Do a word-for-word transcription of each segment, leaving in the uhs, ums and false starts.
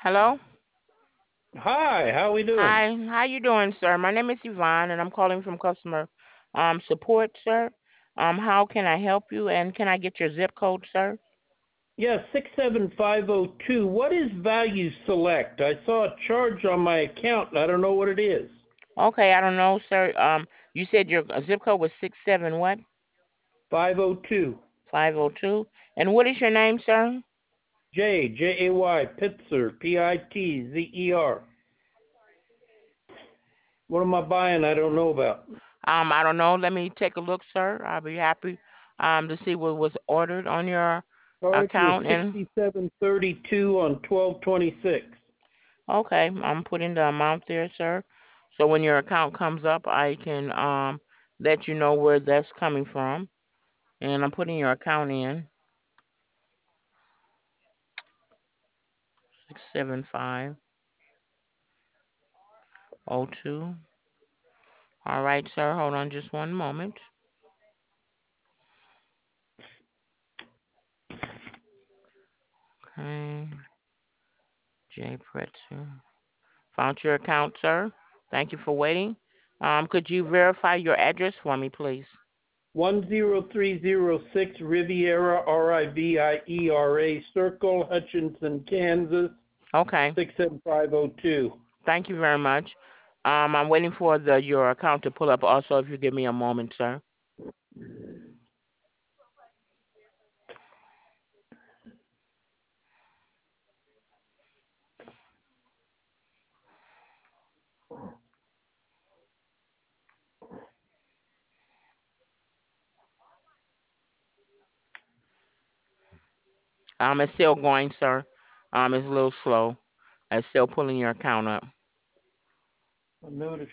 Hello? Hi, how we doing? Hi, how you doing, sir? My name is Yvonne, and I'm calling from customer um support, sir. Um, how can I help you, and can I get your zip code, sir? Yeah, six seven five zero two. What is Value Select? I saw a charge on my account and I don't know what it is. Okay, I don't know, sir. Um, you said your uh, zip code was six seven what? five zero two. Five oh two. And what is your name, sir? J, J A Y, Pitzer, P I T Z E R. What am I buying I don't know about? Um, I don't know. Let me take a look, sir. I'll be happy um to see what was ordered on your Charge was account. And sixty-seven thirty-two on twelve twenty-six. okay, I'm putting the amount there, sir. So when your account comes up, I can um let you know where that's coming from. And I'm putting your account in six seven five oh two. All right, sir. Hold on just one moment. Okay, J Pretzer. Found your account, sir. Thank you for waiting. Um, could you verify your address for me, please? one zero three zero six Riviera, R I V I E R A Circle, Hutchinson, Kansas, Okay. six seven five zero two. Thank you very much. Um, I'm waiting for the your account to pull up. Also, if you give me a moment, sir. Um, it's still going, sir. Um, it's a little slow. It's still pulling your account up. I noticed.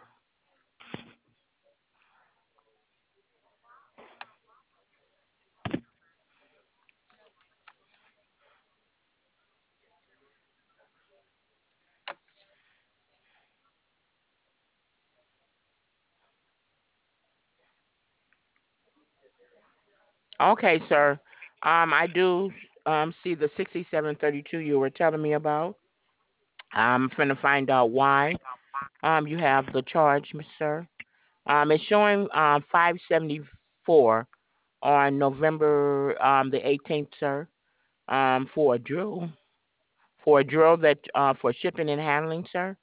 Okay, sir. Um, I do um see the sixty-seven thirty-two you were telling me about. I'm finna find out why um you have the charge, Miss Sir. Um, it's showing um five seventy-four on November um the eighteenth, sir. Um, for a drill, for a drill that uh for shipping and handling, sir.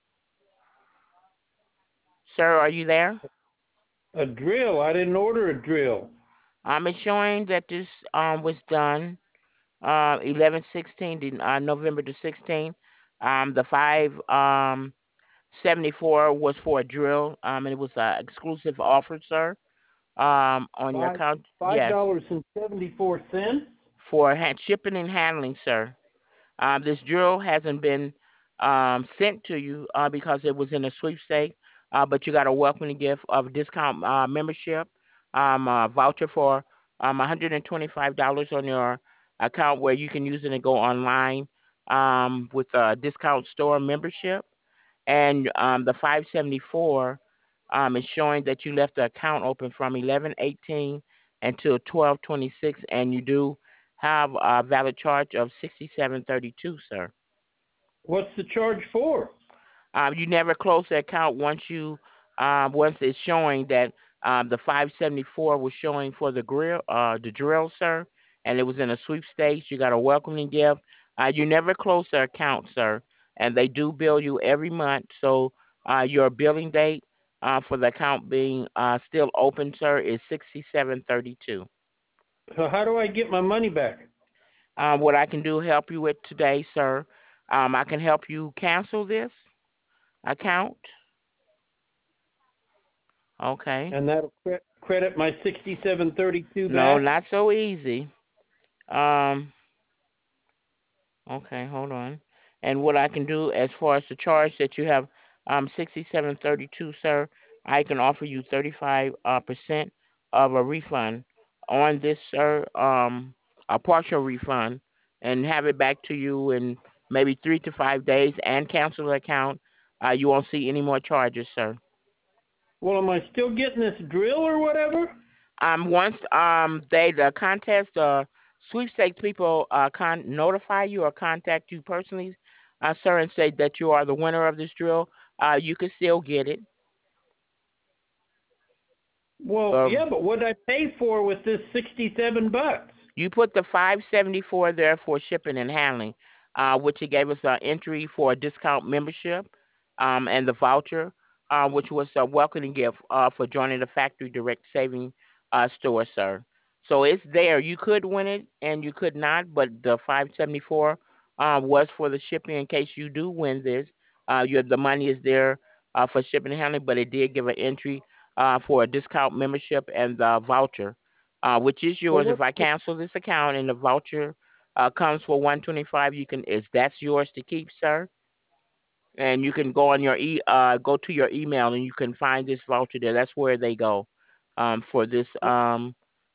Sir, are you there? A drill? I didn't order a drill. Um, it's showing that this um was done uh eleven sixteen, the, uh, November the sixteenth. Um, the five um seventy four was for a drill. Um, and it was a exclusive offer, sir. Um, on your Five account, five yes, dollars and seventy four cents. for hand, shipping and handling, sir. Um, this drill hasn't been um sent to you uh because it was in a sweepstake. Uh, but you got a welcoming gift of discount uh membership, um, uh, voucher for um one hundred and twenty five dollars on your account where you can use it and go online um with a discount store membership. And um, the five seventy-four um, is showing that you left the account open from eleven eighteen until twelve twenty-six, and you do have a valid charge of sixty-seven thirty-two, sir. What's the charge for? Um, you never close the account once you um, once it's showing that um, the five seventy-four was showing for the grill, uh, the drill, sir, and it was in a sweepstakes. You got a welcoming gift. Uh, you never close the account, sir, and they do bill you every month. So uh, your billing date uh, for the account being uh, still open, sir, is sixty-seven thirty-two. So how do I get my money back? Uh, what I can do help you with today, sir, um, I can help you cancel this account. Okay. And that'll cre- credit my sixty-seven thirty-two No, back. not so easy. Um, okay, hold on. And what I can do as far as the charge that you have um sixty-seven thirty-two, sir, I can offer you thirty-five uh, percent of a refund on this, sir, um a partial refund, and have it back to you in maybe three to five days and cancel the account. Uh, you won't see any more charges, sir. Well, am I still getting this drill or whatever? Um, once um they the contest uh sweepstakes people uh con notify you or contact you personally, uh, sir, and say that you are the winner of this drill, uh, you can still get it. Well, But yeah, but what did I pay for with this sixty-seven bucks? you put the five seventy four there for shipping and handling, uh, which it gave us an entry for a discount membership, um, and the voucher, uh, which was a welcoming gift uh, for joining the Factory Direct Saving uh, store, sir. So it's there. You could win it and you could not, but the five seventy four uh, was for the shipping in case you do win this. Uh, your the money is there uh, for shipping and handling, but it did give an entry uh, for a discount membership and the voucher, uh, which is Well, yours. If what's I the, cancel this account and the voucher uh, comes for one twenty five, you can is that's yours to keep, sir. And you can go on your e uh go to your email and you can find this voucher there. That's where they go, um, for this um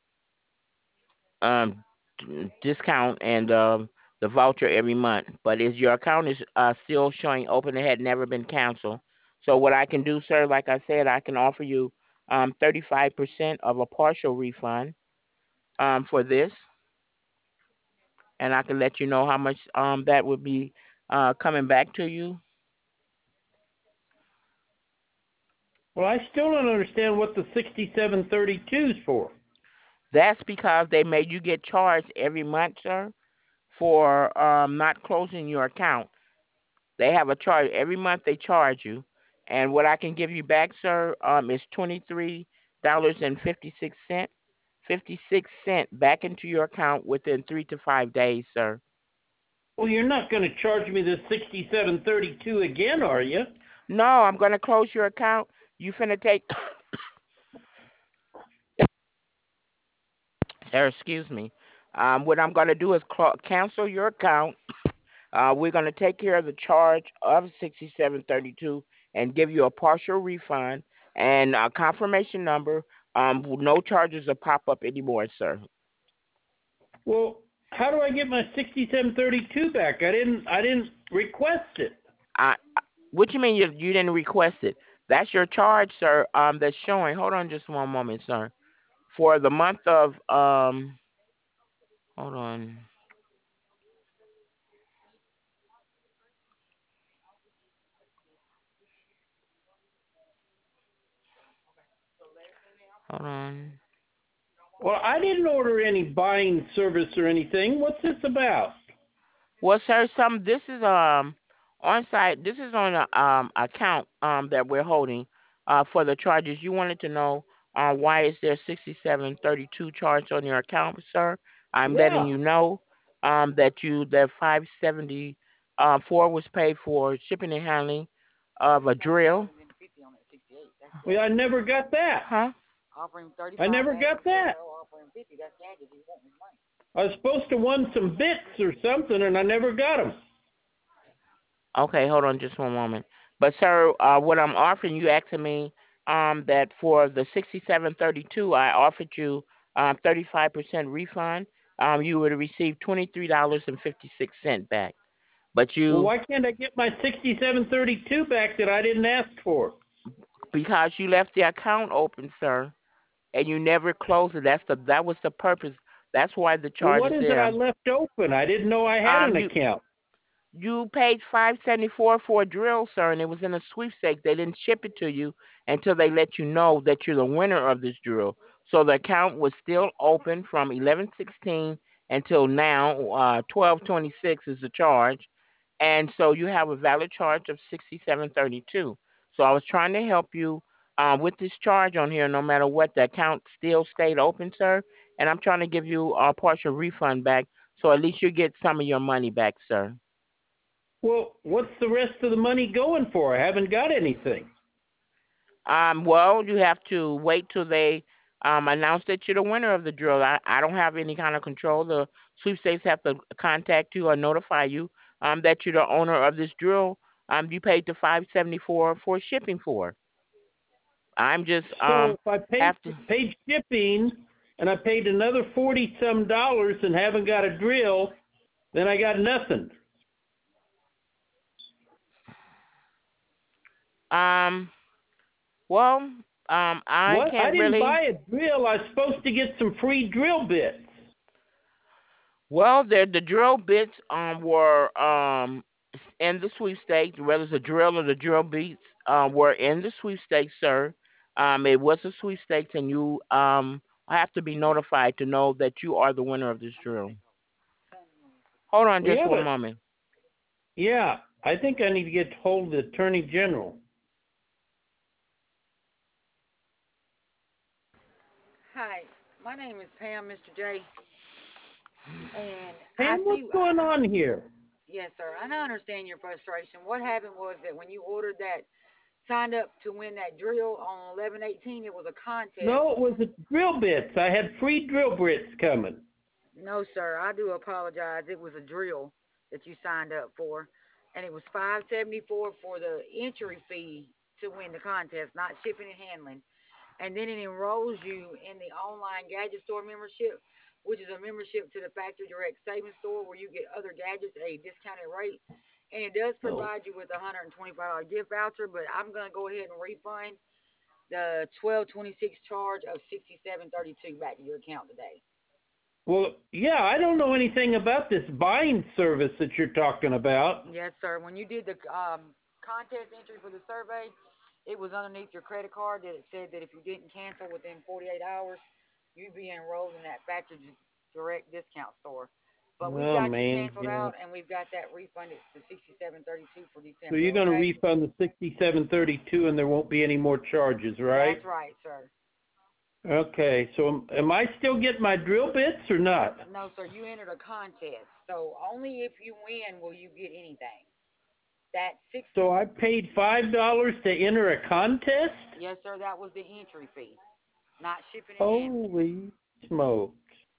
um discount and um the voucher every month. But is your account is uh still showing open? It had never been canceled. So what I can do, sir, like I said, I can offer you um thirty five percent of a partial refund um for this, and I can let you know how much um that would be uh coming back to you. well, I still don't understand what the sixty-seven thirty-two is for. That's because they made you get charged every month, sir, for um not closing your account. They have a charge every month. They charge you, and what I can give you back, sir, um, is twenty three dollars and fifty six cent, fifty six cent back into your account within three to five days, sir. Well, you're not going to charge me this sixty-seven thirty-two again, are you? No, I'm gonna close your account. You finna take, sir, excuse me. Um, what I'm gonna do is cl- cancel your account. Uh, we're going to take care of the charge of sixty-seven thirty-two and give you a partial refund and a confirmation number. Um, no charges will pop up anymore, sir. Well, how do I get my sixty-seven thirty-two back? I didn't I didn't request it. I, what you mean you you didn't request it? That's your charge, sir. Um, that's showing. Hold on, just one moment, sir. For the month of um, hold on, hold on. Well, I didn't order any buying service or anything. What's this about? Well, sir, some this is um on site. This is on a um account um that we're holding uh for the charges. You wanted to know uh why is there sixty seven thirty two charge on your account, sir? I'm letting Yeah. you know um that you that five seventy uh four was paid for shipping and handling of a drill. Well, I never got that. Huh? I never got that. I was supposed to win some bits or something, and I never got them. Okay, hold on just one moment. But sir, uh, what I'm offering you asking me um that for the sixty-seven thirty-two, I offered you um thirty-five percent refund. Um, you would have received twenty-three dollars and fifty-six cent back. But Well, you why can't I get my sixty-seven thirty-two back that I didn't ask for? because you left the account open, sir, and you never closed it. That's the that was the purpose. That's why the Well, charge what is is it I there. left open? I didn't know I had Um, an you account. You paid five seventy four for a drill, sir, and it was in a sweepstake. They didn't ship it to you until they let you know that you're the winner of this drill. So the account was still open from eleven sixteen until now. Uh, twelve twenty six is the charge, and so you have a valid charge of sixty seven thirty two. So I was trying to help you uh, with this charge on here. No matter what, the account still stayed open, sir, and I'm trying to give you a partial refund back. So at least you get some of your money back, sir. Well, what's the rest of the money going for? I haven't got anything. Um, well, you have to wait till they um, announce that you're the winner of the drill. I, I don't have any kind of control. The sweepstakes have to contact you or notify you um, that you're the owner of this drill. Um, you paid the five seventy four for shipping for. I'm just So um if I paid have to. paid shipping and I paid another forty some dollars and haven't got a drill, then I got nothing. Um, well, um, I What? I can't didn't really. buy a drill. I was supposed to get some free drill bits. Well, the the drill bits um were um in the sweepstakes, whether it's a drill or the drill beats, uh, were in the sweepstakes, sir. Um, it was a sweepstakes, and you um have to be notified to know that you are the winner of this drill. Hold on just Yeah, one but moment. yeah, I think I need to get hold of the Attorney General. Hi, my name is Pam, Mister J, and I Pam, what's see. going on here? Yes, sir. And I understand your frustration. What happened was that when you ordered that, signed up to win that drill on eleven eighteen, it was a contest. No, it was the drill bits. I had free drill bits coming. No, sir. I do apologize. It was a drill that you signed up for, and it was five seventy four for the entry fee to win the contest, not shipping and handling. And then it enrolls you in the online gadget store membership, which is a membership to the Factory Direct Savings Store where you get other gadgets at a discounted rate. And it does Oh, provide you with a one hundred twenty-five dollars gift voucher, but I'm going to go ahead and refund the twelve twenty-six charge of sixty-seven thirty-two back to your account today. well, yeah, I don't know anything about this buying service that you're talking about. Yes, sir. When you did the um, contest entry for the survey, it was underneath your credit card that it said that if you didn't cancel within forty-eight hours, you'd be enrolled in that Factory Direct discount store. But we've Oh, got you man, canceled yeah. out, and we've got that refunded to sixty-seven thirty-two for So December. you're going to Okay? refund the sixty-seven thirty-two, and there won't be any more charges, right? That's right, sir. Okay, so am, am I still getting my drill bits or not? No, sir. You entered a contest, so only if you win will you get anything. That sixty. So I paid five dollars to enter a contest? Yes, sir. That was the entry fee, not shipping and handling. Holy smokes.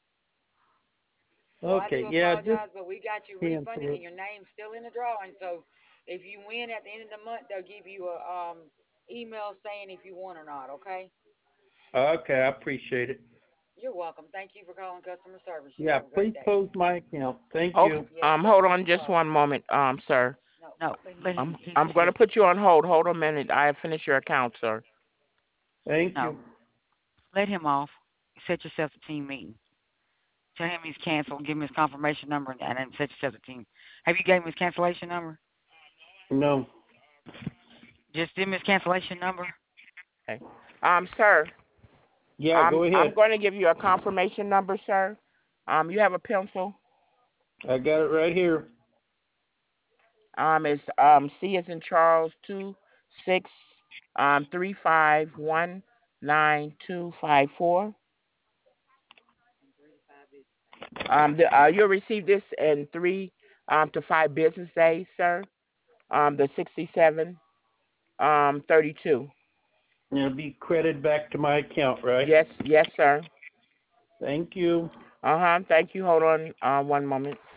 So I Okay, do yeah, just apologize, but we got you refunded cancel and it. your name's still in the drawing. So if you win at the end of the month, they'll give you a um email saying if you won or not. Okay? Okay, I appreciate it. You're welcome. Thank you for calling customer service. You Yeah, have a great please day. close my account. Thank Okay, you. Yes, um, sir. hold No on just problem. one moment, um, sir. No, No, let him let him. I'm finish. He's I'm going to finished. put you on hold. Hold a minute. I have finished your account, sir. Thank No, you. let him off. Set yourself a team meeting. Tell him he's canceled. Give him his confirmation number, and then set yourself a team. Have you gave him his cancellation number? No. Just give him his cancellation number. Okay. Um, sir, Yeah, I'm go I'm ahead. going to give you a confirmation number, sir. Um, you have a pencil. I got it right here. Um, it's um C as in Charles two six um three five one nine two five four. Um, the, uh, you'll receive this in three um to five business days, sir. Um, the sixty seven um thirty two. It'll be credited back to my account, right? Yes, yes, sir. Thank you. Uh huh. Thank you. Hold on. Uh, one moment.